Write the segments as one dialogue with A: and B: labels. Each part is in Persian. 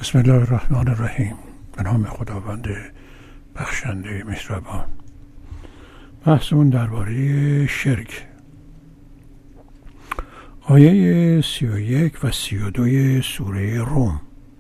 A: بسم الله الرحمن الرحیم. به نام خداوند بخشنده مهربان. بحثمون درباره شرک. آیه 31 و 32 سوره روم،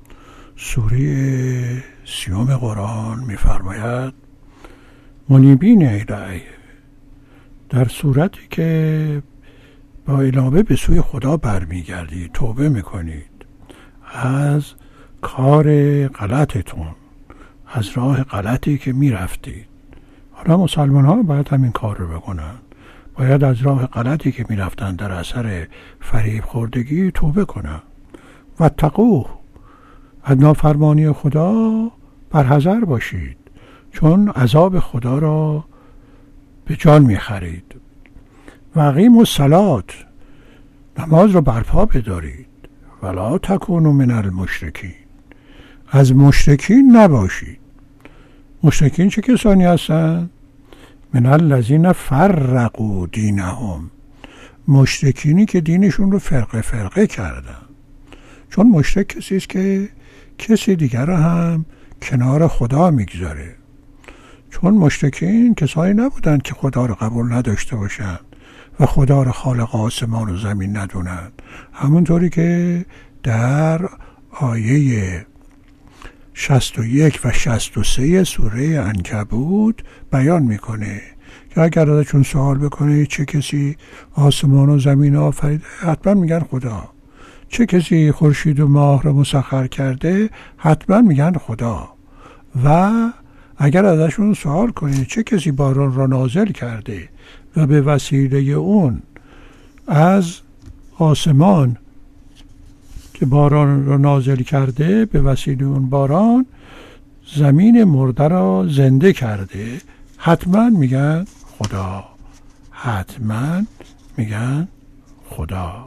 A: سوره 30 قرآن می‌فرماید منیبین الیه، در صورتی که با انابه به سوی خدا برمیگردید، توبه میکنید از کار غلطتون، از راه غلطی که میرفتید. حالا مسلمان ها باید همین کار رو بکنن، باید از راه غلطی که میرفتن در اثر فریب خوردگی توبه کنن. و تقوه، از نافرمانی خدا برحذر باشید، چون عذاب خدا را به جان میخرید. و اقیموا الصلاة، نماز را برپا بدارید. ولا تکونوا من المشرکین، از مشرکین نباشید. مشرکین چه کسانی هستند؟ من الذین فرقوا دینهم، مشرکینی که دینشون رو فرقه فرقه کردن. چون مشرک کسی است که کسی دیگر رو هم کنار خدا میگذاره. چون مشرکین کسانی نبودند که خدا رو قبول نداشته باشند و خدا رو خالق آسمان و زمین ندونند. همونطوری که در آیه 61 و 63 سوره عنکبوت بیان میکنه که اگر ازشون سوال بکنه چه کسی آسمان و زمین آفریده، حتما میگن خدا. چه کسی خورشید و ماه رو مسخر کرده، حتما میگن خدا. و اگر ازشون سوال کنه چه کسی باران را نازل کرده و به وسیله اون از آسمان که باران را نازل کرده، به وسیله اون باران زمین مرده را زنده کرده، حتما میگن خدا. حتما میگن خدا.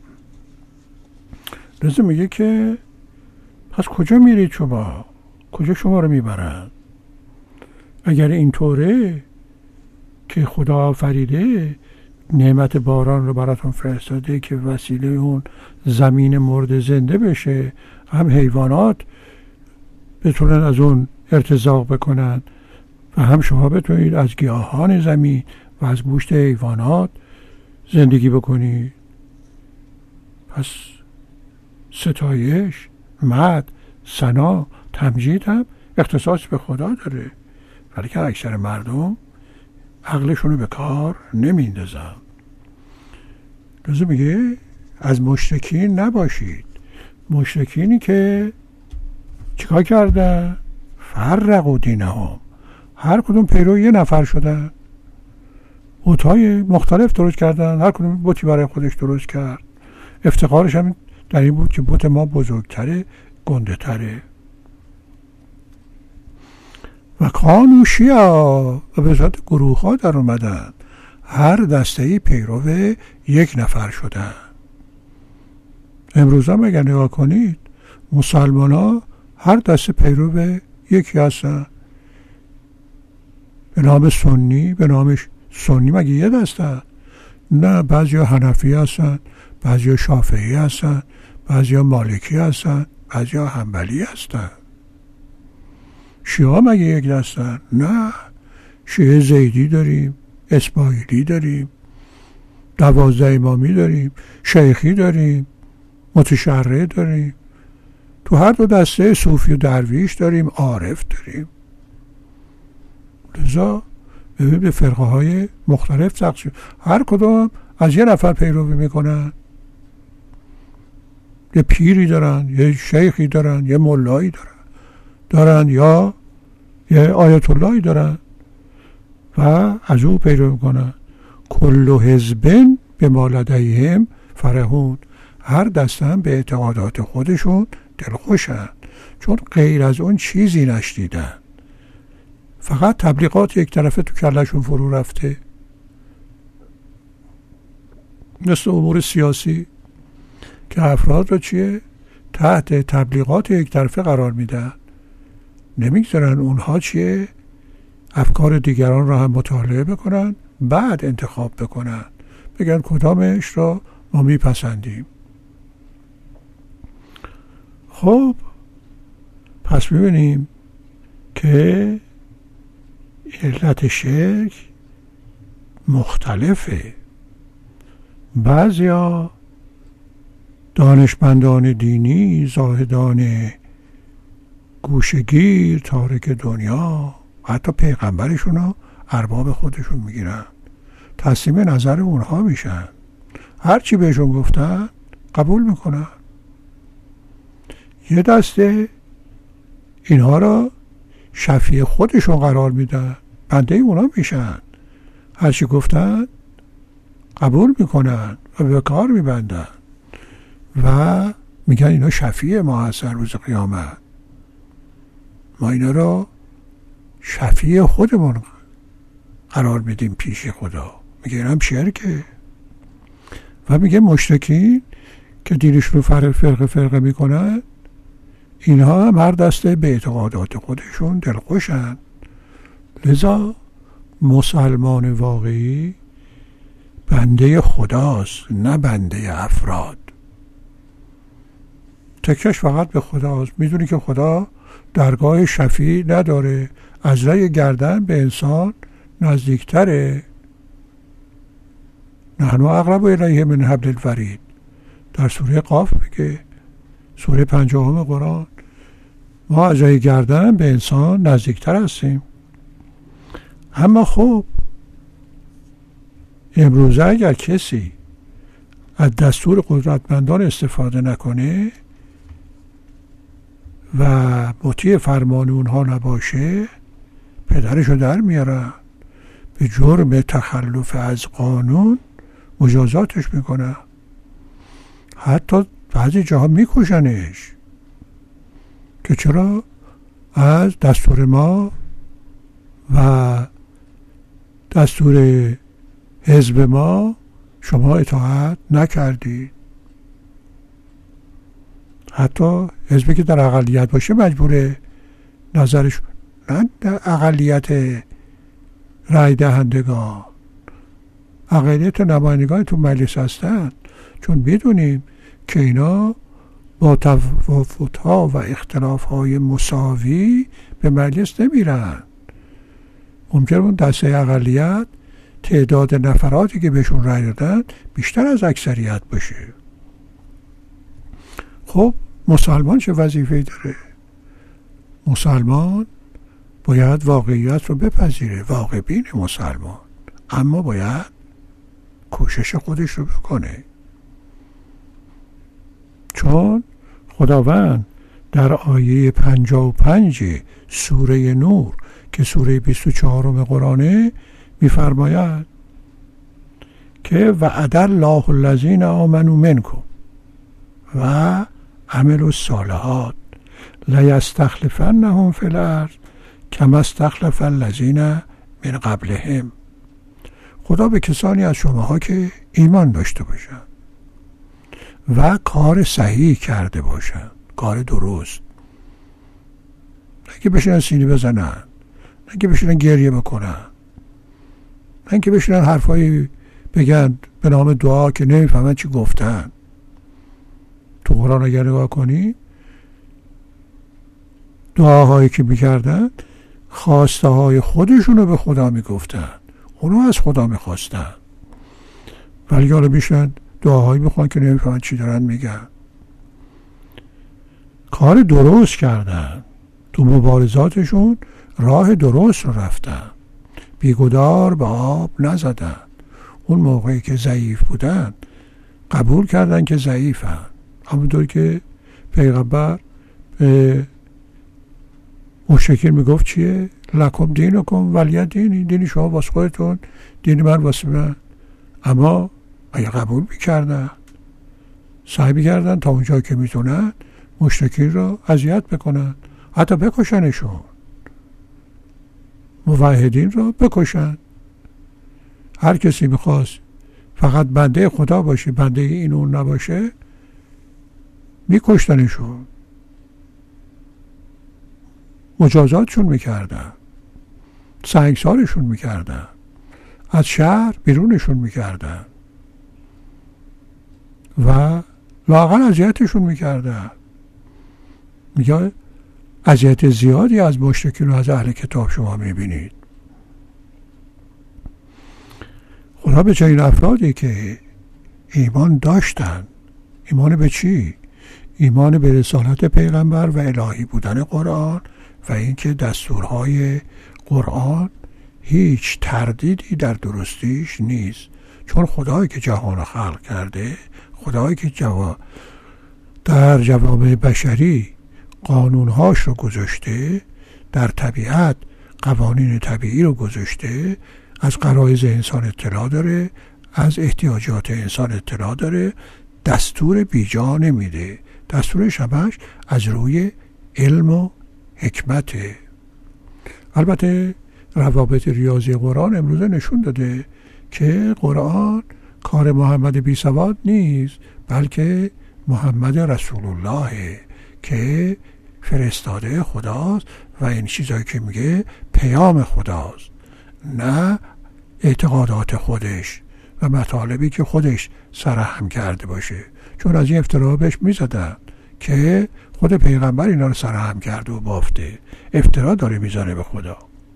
A: لذا میگه که پس کجا میرید شما؟ کجا شما رو میبرن؟ اگر اینطوره که خدا آفریده، نعمت باران رو براتون فرستاده که وسیله اون زمین مرده زنده بشه، هم حیوانات بتونن از اون ارتزاق بکنن و هم شما بتونید از گیاهان زمین و از گوشت حیوانات زندگی بکنید. پس ستایش، مدح، ثنا، تمجید هم اختصاص به خدا داره، ولی که اکثر مردم عقلشون رو به کار نمیندازن. لذا میگه از مشرکین نباشید. مشرکینی که چیکار کردن؟ فرقوا دینهم، هر کدوم پیرو یه نفر شدن، بت‌های مختلف درست کردن، هر کدوم بتی برای خودش درست کرد. افتخارش هم در این بود که بت ما بزرگتره، گنده تره. و کانوا شیعا، و به صورت گروه ها در اومدن، هر دسته‌ای پیرو یک نفر شدن. امروز هم اگر نگاه کنید، مسلمان ها هر دسته پیرو یکی هستن. به نام سنی، به نامش سنی مگه یه دسته؟ نه، بعضی ها حنفی هستن، بعضی ها شافعی هستن، بعضی ها مالکی هستن، بعضی ها حنبلی هستن. شیعه مگه یک دستن؟ نه، شیعه زیدی داریم، اسماعیلی داریم، 12 امامی داریم، شیخی داریم، متشرع داریم. تو هر دو دسته صوفی و درویش داریم، عارف داریم. لذا ببین به فرقه های مختلف تقسیم، هر کدوم از یه نفر پیروی میکنن. یه پیری دارن، یه شیخی دارن، یه ملایی دارن یا یه آیت اللهی دارن و از او پیروی میکنن. کل حزب بما لدیهم فرحون، هر دسته هم به اعتقادات خودشون دلخوشن، چون غیر از اون چیزی نشنیدن. فقط تبلیغات یک طرفه تو کلشون فرو رفته، مثل امور سیاسی که افراد رو تحت تبلیغات یک طرفه قرار میدن، نمیگذارن اونها افکار دیگران را هم مطالعه بکنن، بعد انتخاب بکنن، بگن کدامش را ما میپسندیم. خب پس ببینیم که علت شرک مختلفه. بعضیا دانشمندان دینی، زاهدان گوشگیر، تارک دنیا، حتی پیغمبرشون رو ارباب خودشون میگیرن، تسلیم نظر اونها میشن، هرچی بهشون گفتن قبول میکنن. یه دسته اینها را شفیع خودشون قرار میدن، بنده اونا میشن، هرچی گفتن قبول میکنن و به کار میبندن و میگن اینا شفیع ما هستن روز قیامت، ما اینا را شفیع خودمون قرار میدیم پیش خدا. میگه اینم شرکه. و میگه مشرکین که دینشون رو فرقه میکنن، اینها هم هر دسته به اعتقادات خودشون دلخوشن. لذا مسلمان واقعی بنده خداست، نه بنده افراد. تکش فقط به خداست. میدونی که خدا درگاه شفیع نداره، از رأی گردن به انسان نزدیکتره. نحن اقرب الیه من حبل الورید، در سوره قاف میگه، سوره 50 قرآن، ما از رأی گردن به انسان نزدیکتر هستیم. اما خب امروزه اگر کسی از دستور قدرتمندان استفاده نکنه و مطیع فرمان اونها نباشه، پدرشو در میارن، به جرم تخلف از قانون مجازاتش میکنن، حتی بعضی جاها میکشنش. که چرا از دستور ما و دستور حزب ما شما اطاعت نکردید. حتی حزبی که در اقلیت باشه مجبور نظرش، نه اقلیت رای دهندگان، اقلیت نمایندگان تو مجلس هستند، چون میدونیم که اینا با تفاوت‌ها و اختلاف‌های مساوی به مجلس نمیرن. ممکنه اون دسته اقلیت تعداد نفراتی که بهشون رای دادن بیشتر از اکثریت باشه. خب مسلمان چه وظیفه‌ای داره؟ مسلمان باید واقعیت رو بپذیره، واقع بین مسلمان، اما باید کوشش خودش رو بکنه. چون خداوند در آیه 55 سوره نور که سوره 24 قرآنه میفرماید که وعد الله الذین آمنوا منکم و عملوا الصالحات لیستخلفنهم فی الارض کما استخلف الذین من قبلهم. خدا به کسانی از شماها که ایمان داشته باشند و کار صحیح کرده باشند، کار درست، نه که بشینن سینی بزنن، نه که بشینن گریه بکنن، نه که بشینن حرفایی بگن به نام دعا که نمیفهمن چی گفتن. تو قرآن اگر نگاه کنی دعاهایی که میکردن خواسته های خودشونو به خدا میگفتن، اونو از خدا میخواستن، ولی حالا میشن دعاهایی میخوان که نمیفهمن چی دارن میگن. کار درست کردن، تو مبارزاتشون راه درست رو رفتن، بیگدار به آب نزدن. اون موقعی که ضعیف بودن قبول کردن که ضعیفن، همونطور که پیغمبر به مشرکین میگفت چیه؟ لکم دینکم ولی دینی، دینی شما واسه خودتون، دینی من واسه من. اما اگه قبول میکردن، سعی میکردن تا اونجا که میتونن مشرکین رو اذیت بکنن، حتی بکشنشون، موحدین رو بکشن. هر کسی میخواست فقط بنده خدا باشه، بنده این اون نباشه، میکشتنشون، مجازاتشون میکردن، سنگسارشون میکردن، از شهر بیرونشون میکردن و لااقل اذیتشون میکردن. میگه اذیت زیادی از مشرکین و از اهل کتاب شما میبینید. خدا به چنین افرادی که ایمان داشتن، ایمان به چی؟ ایمان به رسالت پیغمبر و الهی بودن قرآن و اینکه دستورهای قرآن هیچ تردیدی در درستیش نیست، چون خدایی که جهان خلق کرده، خدایی که در جوامع بشری قانونهاش رو گذاشته، در طبیعت قوانین طبیعی رو گذاشته، از غرایز انسان اطلاع داره، از احتیاجات انسان اطلاع داره، دستور بیجا نمیده. دستورش همش از روی علم و حکمته. البته روابط ریاضی قرآن امروزه نشون داده که قرآن کار محمد بی سواد نیست، بلکه محمد رسول الله که فرستاده خداست و این چیزایی که میگه پیام خداست، نه اعتقادات خودش و مطالبی که خودش سرهم کرده باشه. چون از این افترا بهش میزدن که خود پیغمبر اینا رو سرهم کرده و بافته، افترا داره میزنه به خدا.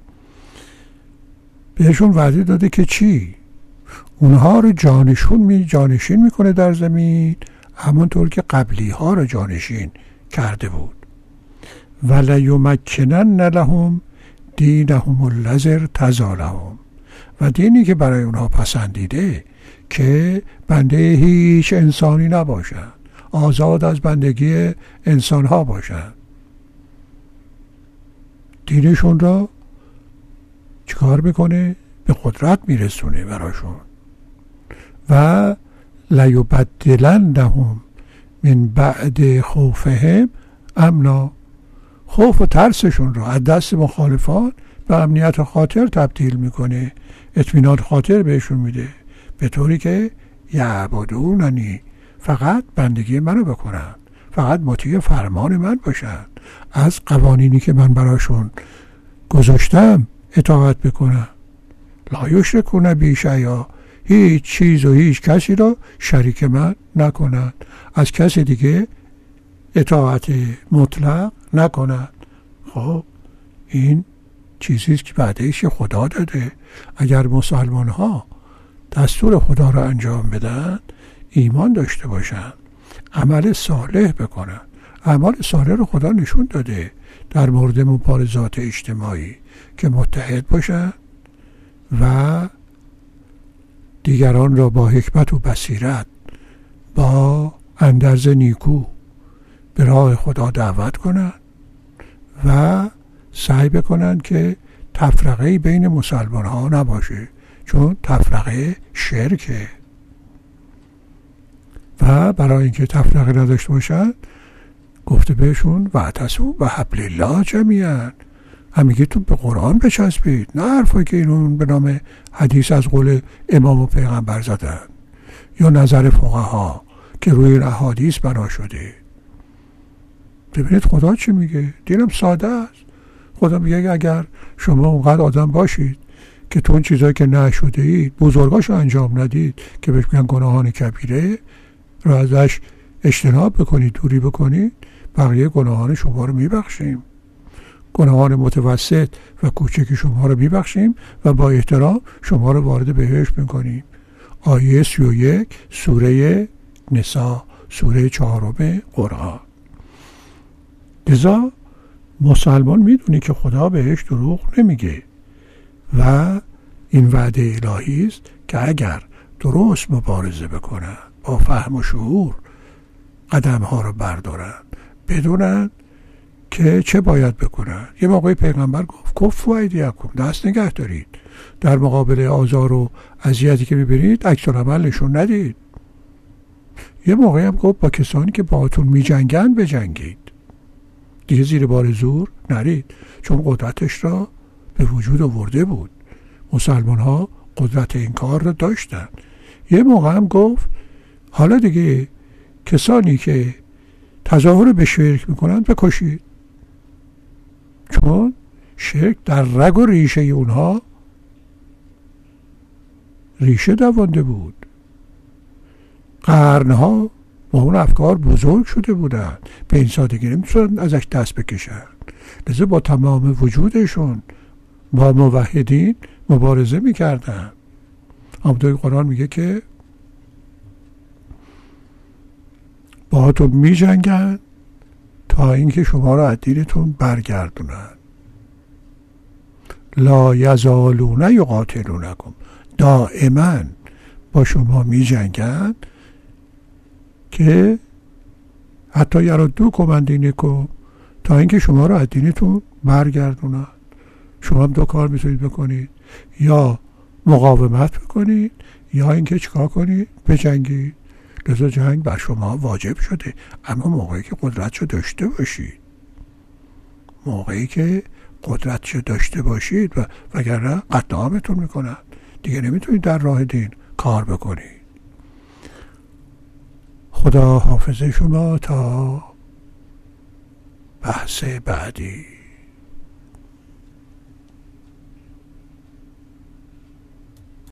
A: بهشون وعده داده که چی؟ اونها رو جانشین میکنه در زمین، همونطور که قبلی ها رو جانشین کرده بود. وَلَيُمَكِّنَنَّ لَهُمْ دِینَهُمُ الَّذِی ارْتَضَىٰ لَهُمْ، و دینی که برای اونها پسندیده که بنده هیچ انسانی نباشند، آزاد از بندگی انسان ها باشند. دینشون را چیکار میکنه؟ به قدرت میرسونه براشون. و لیبدلنهم من بعد خوفهم امنا، خوف و ترسشون رو از دست مخالفان به امنیت خاطر تبدیل میکنه، اطمینان خاطر بهشون میده، به طوری که یعبدوننی، فقط بندگی منو بکنن، فقط مطیع فرمان من باشن، از قوانینی که من براشون گذاشتم اطاعت بکنن. لا یشرکون بی شیئا، هیچ چیز و هیچ کسی را شریک من نکنند، از کسی دیگه اطاعت مطلق نکنند. خب این چیزیست که بعدش خدا داده. اگر مسلمان ها دستور خدا را انجام بدن، ایمان داشته باشن، عمل صالح بکنن، اعمال صالح رو خدا نشون داده در مورد مبارزات اجتماعی که متحد باشن و دیگران را با حکمت و بصیرت، با اندرز نیکو به راه خدا دعوت کنند و سعی بکنن که تفرقه بین مسلمان ها نباشه، چون تفرقه شرکه. و برای اینکه تفرقه نداشته باشن گفته بهشون واعتصموا بحبل الله جمیعا، همگی تو به قرآن بچسبید، نه حرفایی که اینون به نام حدیث از قول امام و پیغمبر زدن یا نظر فقها که روی این احادیث بنا شده. ببینید خدا چی میگه؟ دینم ساده است. خدا میگه اگر شما اونقدر آدم باشید که تو اون چیزایی که نشده اید بزرگاشو انجام ندید که بهش میگن گناهان کبیره، رو ازش اجتناب بکنید، دوری بکنید، بقیه گناهان شما رو میبخشیم، گناهان متوسط و کوچک شما رو میبخشیم و با احترام شما رو وارد بهشت میکنیم. آیه 31 سوره نساء، سوره 4 قرآن. لذا مسلمان میدونی که خدا بهش دروغ نمیگه و این وعده الهی است که اگر درست مبارزه بکنن، با فهم و شعور قدم ها رو بردارن، بدونن که چه باید بکنن. یه موقعی پیغمبر گفت کفوا ایدیکم، دست نگه دارید، در مقابل آزار و اذیتی که میبینید عکس العمل نشون ندید. یه موقعی هم گفت با کسانی که باهاتون میجنگن بجنگید، دیگه زیر بار زور نرید، چون قدرتش را به وجود آورده بود. مسلمان ها قدرت این کار را داشتن. یه موقع هم گفت حالا دیگه کسانی که تظاهر به شرک میکنن بکشید، چون شرک در رگ و ریشه اونها ریشه دوانده بود، قرنها با اون افکار بزرگ شده بودن، به این سادگی نمیتونن ازش دست بکشن. لذا با تمام وجودشون با موحدین مبارزه میکردن. همونطور قرآن میگه که باهاتون میجنگن تا اینکه شما را از دینتون برگردونن. لا یزالون یقاتلونکم، دائما با شما میجنگن که حتی یردوکم عن دینکم، تا اینکه شما را از دینتون برگردونن. شما هم دو کار میتونید بکنید، یا مقاومت بکنید یا اینکه چیکار کنید؟ بجنگید. لذا جنگ بر شما واجب شده، اما موقعی که قدرتشو داشته باشید، موقعی که قدرتشو داشته باشید، و وگرنه قتل عامتون میکنن، دیگه نمیتونید در راه دین کار بکنید. خدا حافظ شما تا بحث بعدی.